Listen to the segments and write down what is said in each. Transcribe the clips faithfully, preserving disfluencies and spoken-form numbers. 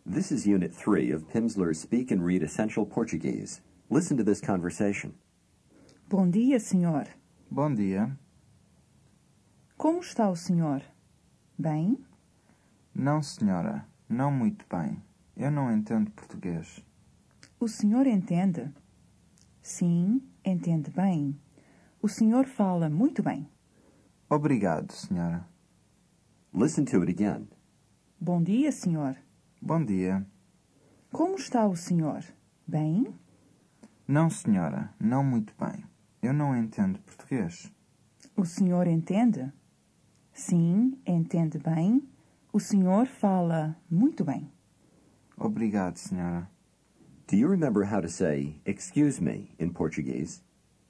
This is Unit three of Pimsleur's Speak and Read Essential Portuguese. Listen to this conversation. Bom dia, senhor. Bom dia. Como está o senhor? Bem? Não, senhora. Não muito bem. Eu não entendo português. O senhor entende? Sim, entende bem. O senhor fala muito bem. Obrigado, senhora. Listen to it again. Bom dia, senhor. Bom dia. Como está o senhor? Bem? Não, senhora. Não muito bem. Eu não entendo português. O senhor entende? Sim, entende bem. O senhor fala muito bem. Obrigado, senhora. Do you remember how to say, excuse me, in Portuguese?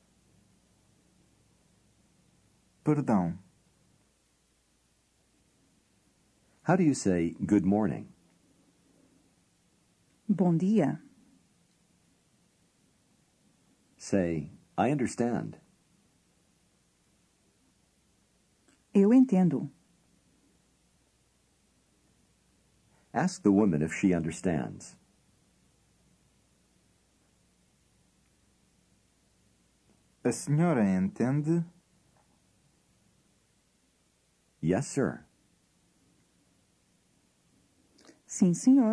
Perdão. How do you say, good morning? Bom dia. Say, I understand. Eu entendo. Ask the woman if she understands. A senhora entende? Yes, sir. Sim, senhor.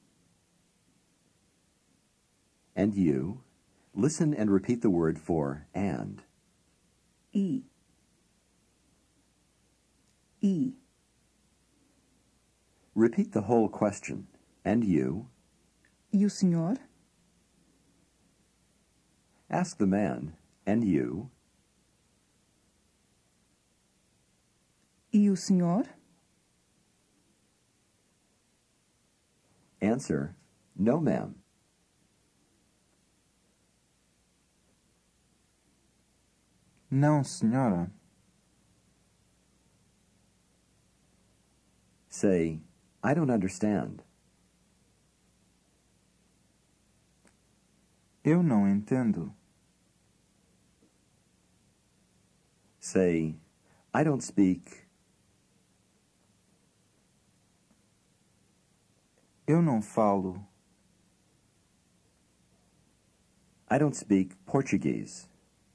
And you? Listen and repeat the word for and. E. E. Repeat the whole question. And you? E o senhor? Ask the man. And you? E o senhor? Answer, no, ma'am. Não, senhora. Say, I don't understand. Eu não entendo. Say, I don't speak. Eu não falo. I don't speak Portuguese.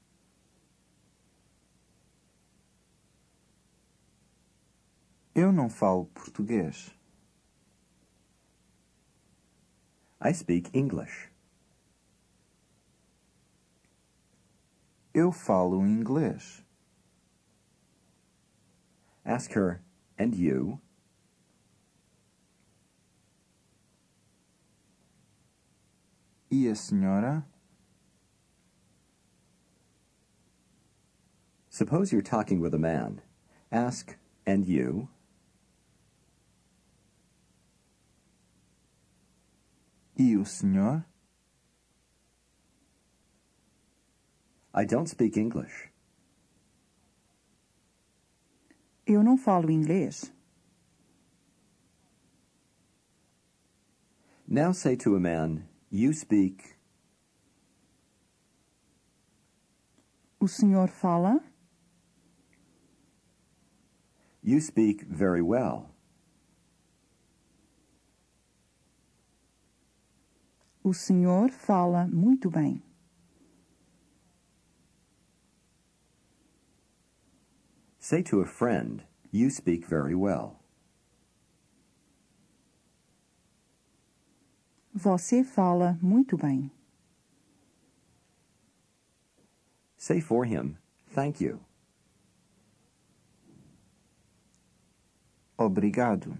Eu não falo português. I speak English. Eu falo inglês. Ask her, and you? E a senhora? Suppose you're talking with a man. Ask, and you? E o senhor? I don't speak English. Eu não falo inglês. Now say to a man, you speak. O senhor fala? You speak very well. O senhor fala muito bem. Say to a friend, you speak very well. Você fala muito bem. Say for him, thank you. Obrigado.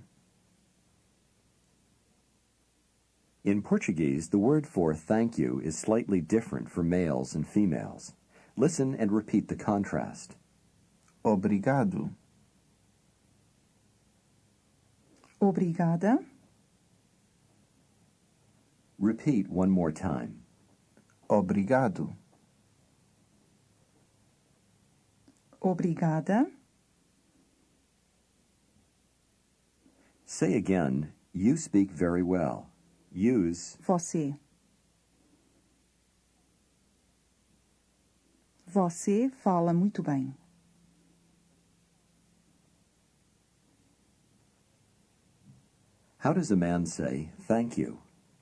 In Portuguese, the word for thank you is slightly different for males and females. Listen and repeat the contrast. Obrigado. Obrigada. Repeat one more time. Obrigado. Obrigada. Say again, you speak very well. Use Você. Você fala muito bem. How does a man say thank you?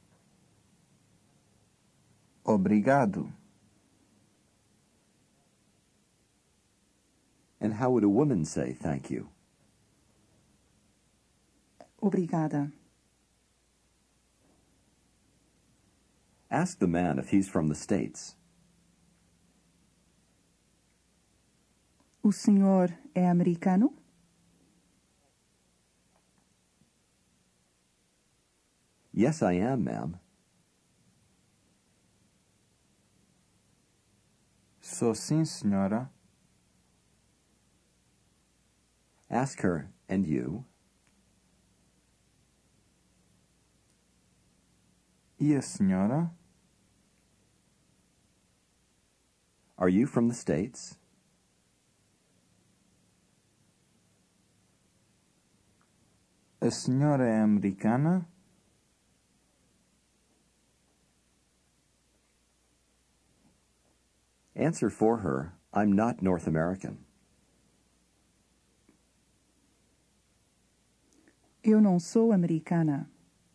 Obrigado. And how would a woman say thank you? Obrigada. Ask the man if he's from the States. O senhor é americano? Yes, I am, ma'am. Sou sim, senhora. Ask her, and you? E a senhora? Are you from the States? A senhora é americana? Answer for her, I'm not North American. Eu não sou americana.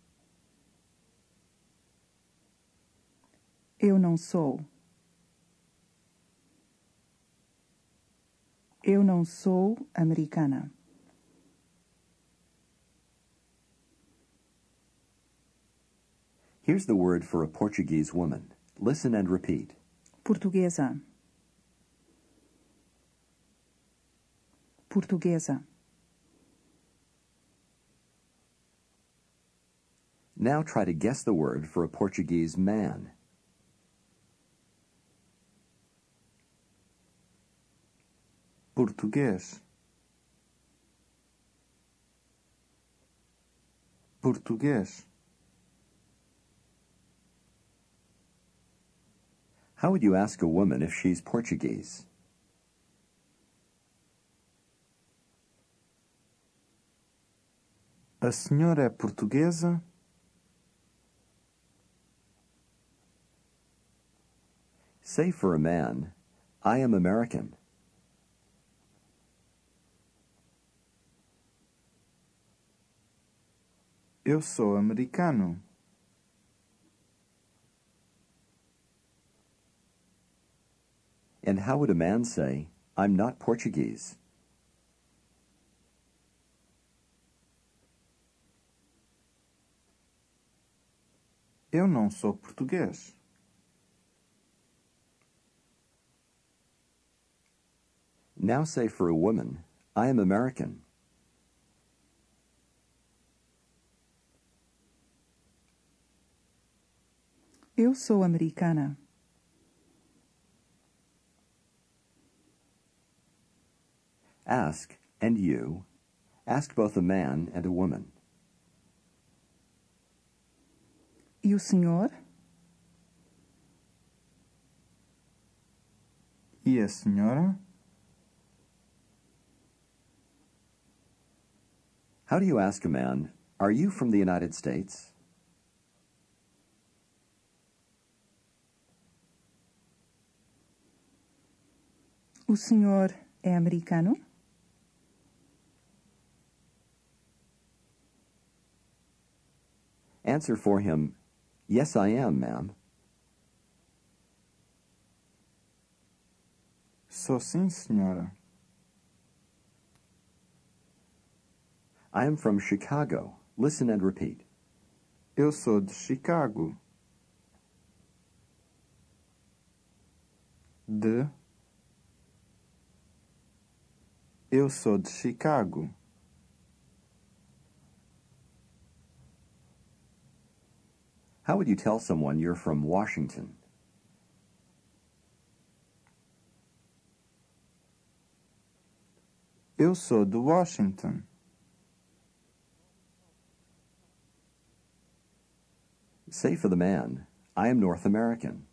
Eu não sou. Eu não sou americana. Here's the word for a Portuguese woman. Listen and repeat. Portuguesa. Portuguesa. Now try to guess the word for a Portuguese man. Português. Português. How would you ask a woman if she's Portuguese? A senhora é portuguesa? Say for a man, I am American. Eu sou americano. And how would a man say, I'm not Portuguese? Eu não sou português. Now say for a woman, I am American. Eu sou americana. Ask, and you, ask both a man and a woman. E o senhor? E a senhora? How do you ask a man, are you from the United States? O senhor é americano? Answer for him, yes, I am, ma'am. Sou sim, senhora. I am from Chicago. Listen and repeat. Eu sou de Chicago. De. Eu sou de Chicago. How would you tell someone you're from Washington? Eu sou de Washington. Say for the man, I am North American.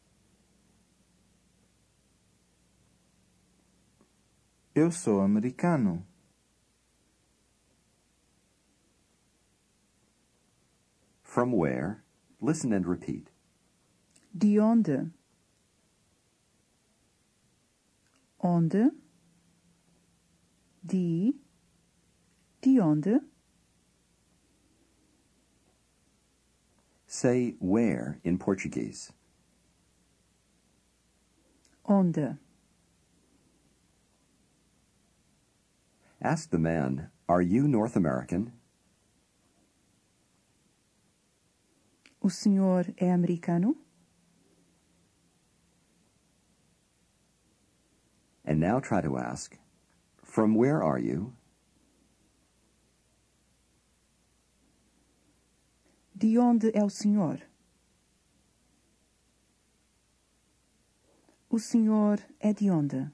Eu sou americano. From where? Listen and repeat. De onde? Onde? De? De onde? Say where in Portuguese. Onde? Ask the man, are you North American? O senhor é americano? And now try to ask, from where are you? De onde é o senhor? O senhor é de onde?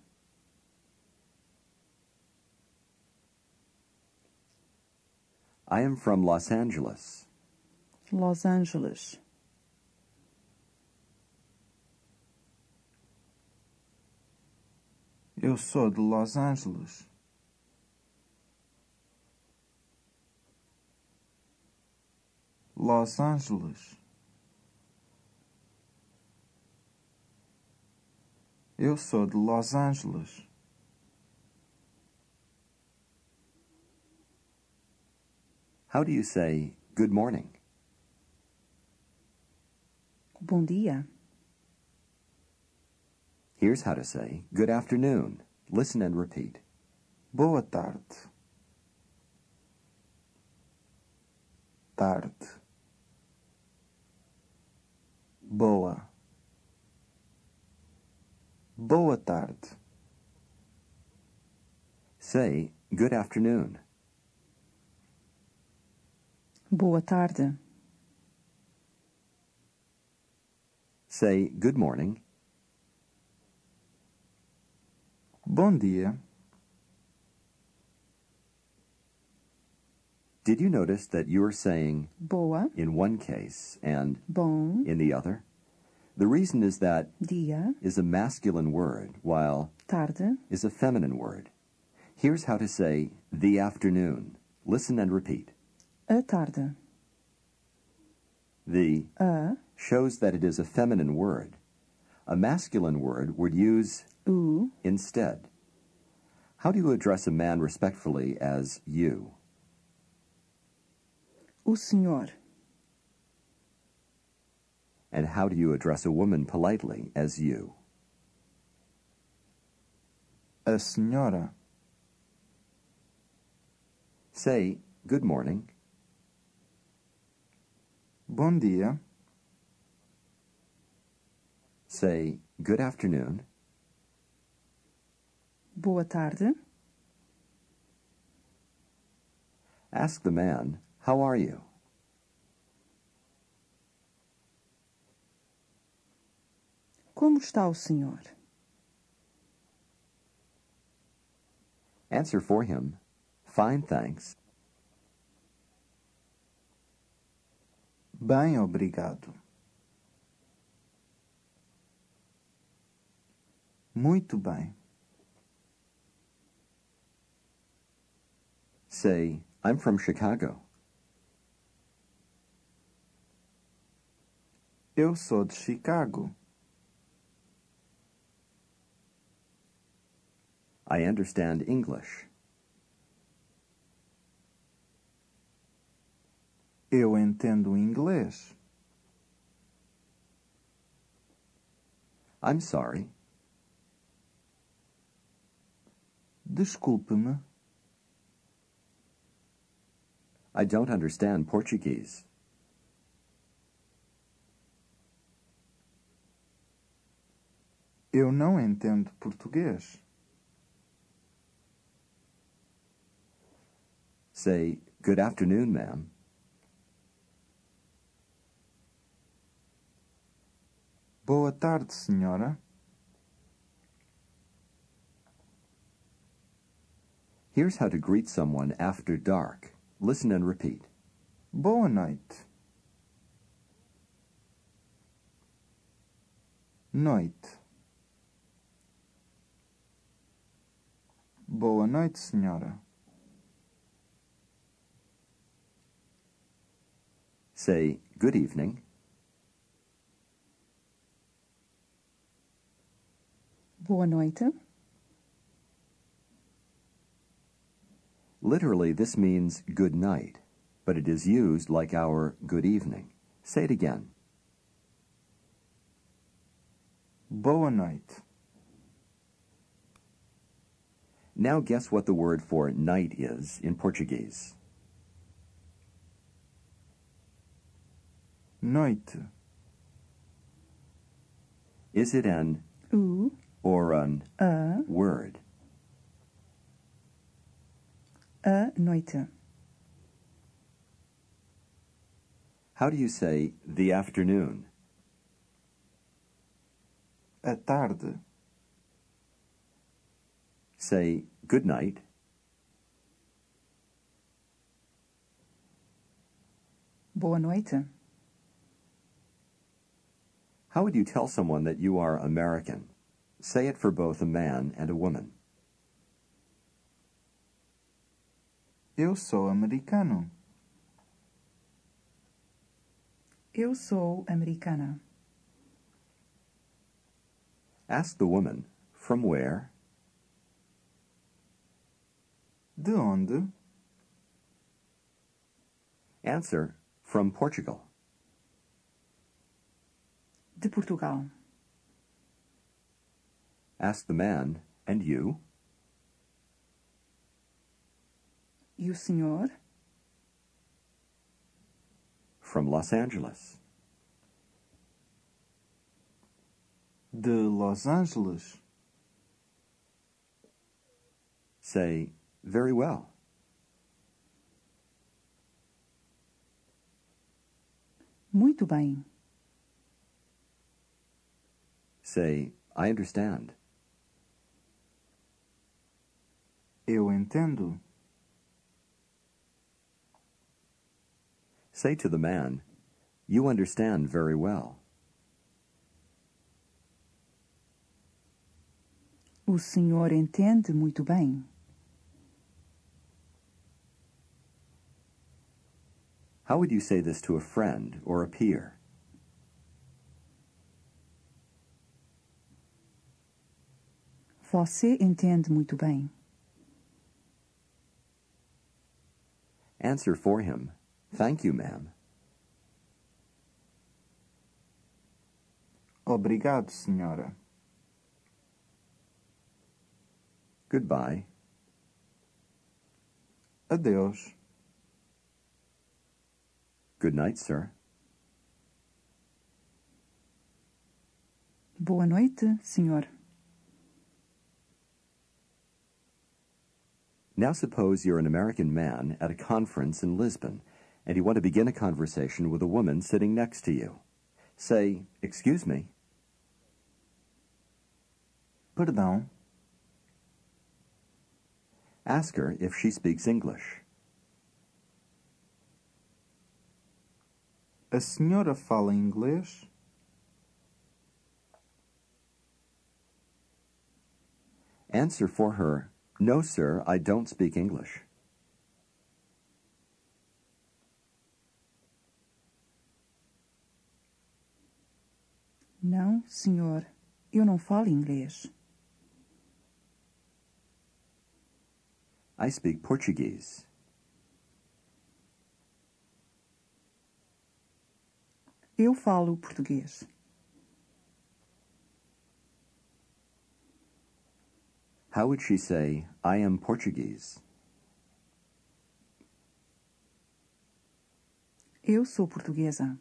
I am from Los Angeles. Los Angeles. Eu sou de Los Angeles. Los Angeles. Eu sou de Los Angeles. How do you say good morning? Bom dia. Here's how to say good afternoon. Listen and repeat. Boa tarde. Tarde. Boa. Boa tarde. Say good afternoon. Boa tarde. Say good morning. Bom dia. Did you notice that you are saying Boa. in one case and Bom in the other? The reason is that dia. is a masculine word, while Tarde. is a feminine word. Here's how to say the afternoon. Listen and repeat. A tarde. The A. shows that it is a feminine word. A masculine word would use O. instead. How do you address a man respectfully as you? O senhor. And how do you address a woman politely as you? A senhora. Say good morning. Bom dia. Say good afternoon. Boa tarde. Ask the man, how are you? Como está o senhor? Answer for him, fine, thanks. Bem, obrigado. Muito bem. Say, I'm from Chicago. Eu sou de Chicago. I understand English. Eu entendo inglês. I'm sorry. Desculpe-me. I don't understand Portuguese. Eu não entendo português. Say, good afternoon, ma'am. Boa tarde, senhora. Here's how to greet someone after dark. Listen and repeat. Boa noite. Noite. Boa noite, senhora. Say, good evening. Boa noite. Literally, this means good night, but it is used like our good evening. Say it again. Boa noite. Now guess what the word for night is in Portuguese. Noite. Is it an O, or an a, word? a noite. How do you say the afternoon? A tarde. Say good night. Boa noite. How would you tell someone that you are American? Say it for both a man and a woman. Eu sou americano. Eu sou americana. Ask the woman, from where? De onde? Answer, from Portugal. De Portugal. Ask the man, and you? E o senhor? From Los Angeles. De Los Angeles. Say, very well. Muito bem. Say, I understand. Eu entendo. Say to the man, you understand very well. O senhor entende muito bem. How would you say this to a friend or a peer? Você entende muito bem. Answer for him, thank you, ma'am. Obrigado, senhora. Goodbye. Adeus. Good night, sir. Boa noite, senhor. Now suppose you're an American man at a conference in Lisbon, and you want to begin a conversation with a woman sitting next to you. Say, excuse me. Perdão. Ask her if she speaks English. A senhora fala inglês? Answer for her, no, sir, I don't speak English. Não, senhor. Eu não falo inglês. I speak Portuguese. Eu falo português. How would she say, I am Portuguese? Eu sou portuguesa.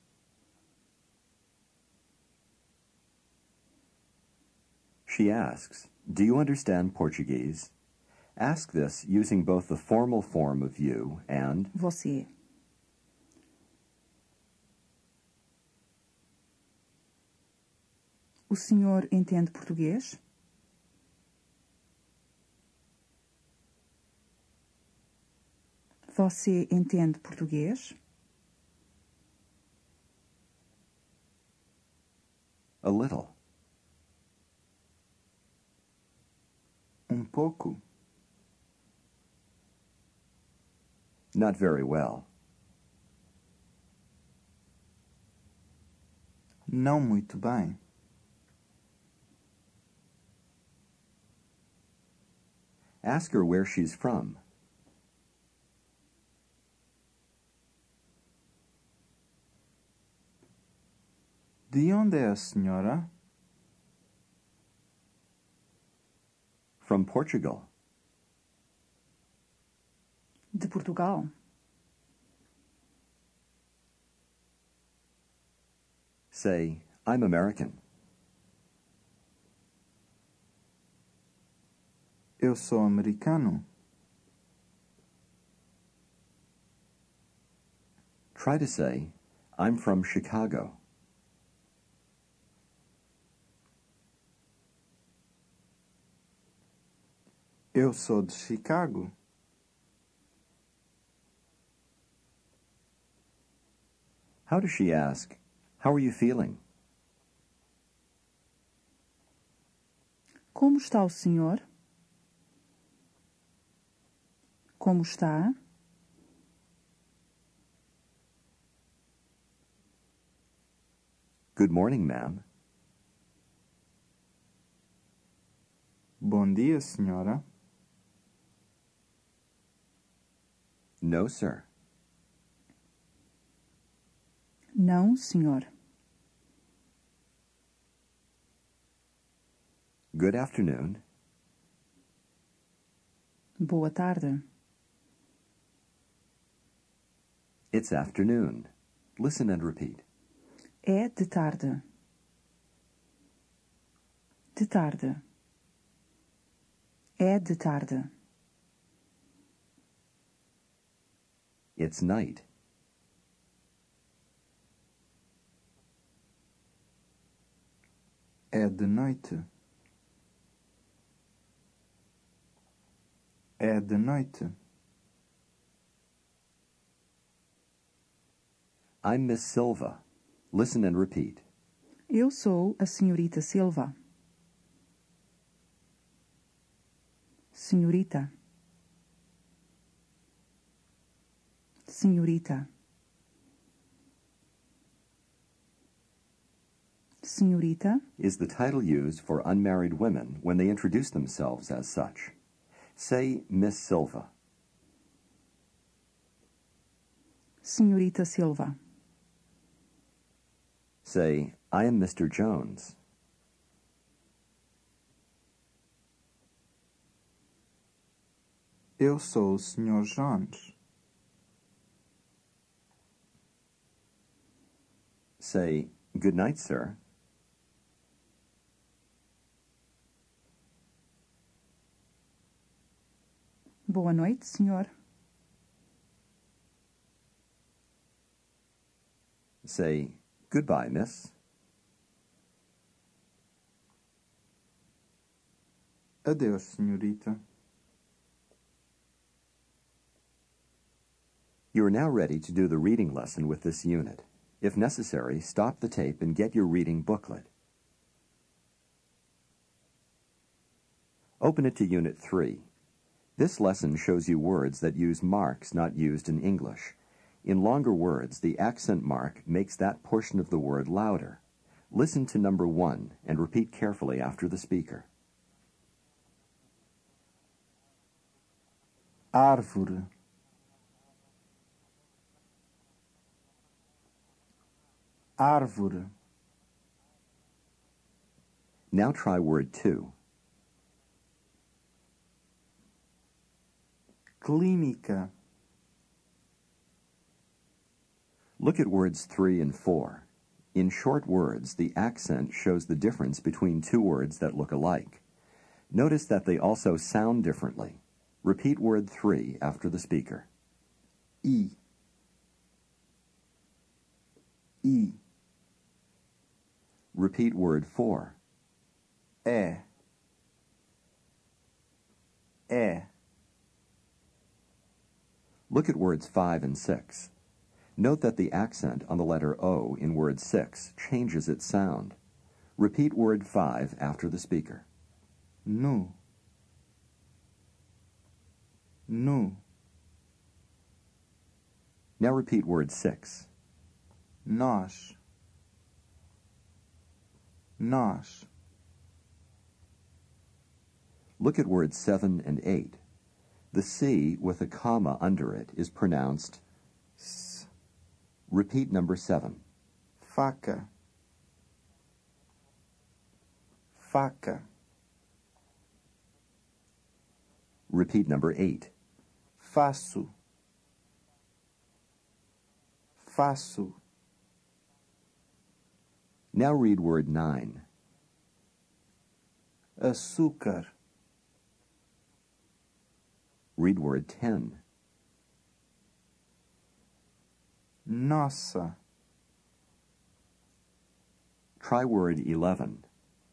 She asks, do you understand Portuguese? Ask this using both the formal form of you and Você. O senhor entende português? Você entende português? a little. Um pouco. Not very well. Não muito bem. Ask her where she's from. De onde é a senhora? From Portugal. De Portugal. Say, I'm American. Eu sou americano. Try to say, I'm from Chicago. Eu sou de Chicago. How does she ask, how are you feeling? Como está o senhor? Como está? Good morning, ma'am. Bom dia, senhora. No, sir. Não, senhor. Good afternoon. Boa tarde. It's afternoon. Listen and repeat. É de tarde. De tarde. É de tarde. It's night. É de noite. É de noite. I'm Miss Silva. Listen and repeat. Eu sou a senhorita Silva. Senhorita. Senhorita. Senhorita Is the title used for unmarried women when they introduce themselves as such. Say Miss Silva. Senhorita Silva. Say, I am Mister Jones. Eu sou o senhor Jones. Say, good night, sir. Boa noite, senhor. Say, goodbye, miss. Adeus, senhorita. You are now ready to do the reading lesson with this unit. If necessary, stop the tape and get your reading booklet. Open it to Unit three. This lesson shows you words that use marks not used in English. In longer words, the accent mark makes that portion of the word louder. Listen to number one and repeat carefully after the speaker. Árvore. Árvore. Now try word two. Clínica. Look at words three and four. In short words, the accent shows the difference between two words that look alike. Notice that they also sound differently. Repeat word three after the speaker. I. I. Repeat word four. É. É. Look at words five and six. Note that the accent on the letter O in word six changes its sound. Repeat word five after the speaker. Nu. Nu. Now repeat word six. Nós. Nós. Look at words seven and eight. The C with a comma under it is pronounced S. Repeat number seven. Faca. faca, Repeat number eight. faço, faço, Now read word nine. açúcar, Read word ten. nossa, Try word eleven.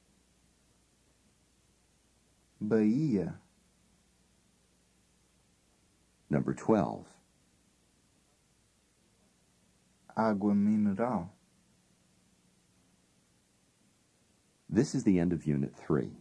Bahia, Number twelve. água mineral. This is the end of Unit three.